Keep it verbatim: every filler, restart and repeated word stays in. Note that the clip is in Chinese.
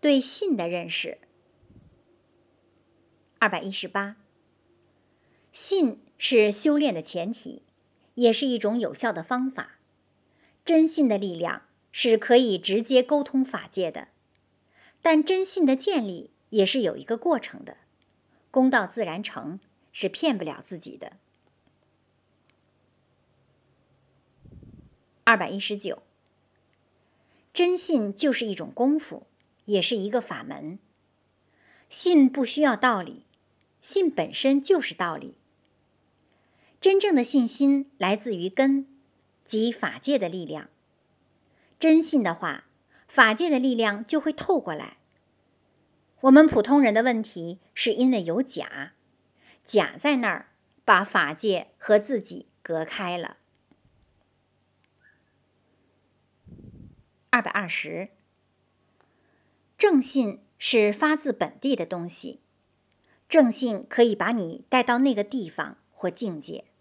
对信的认识。二百一十八，信是修炼的前提，也是一种有效的方法。真信的力量是可以直接沟通法界的，但真信的建立也是有一个过程的，功到自然成，是骗不了自己的。二百一十九，真信就是一种功夫，也是一个法门。信不需要道理，信本身就是道理。真正的信心来自于根，即法界的力量。真信的话，法界的力量就会透过来。我们普通人的问题是因为有假，假在那儿，把法界和自己隔开了。二百二十，正信是发自本地的东西，正信可以把你带到那个地方或境界。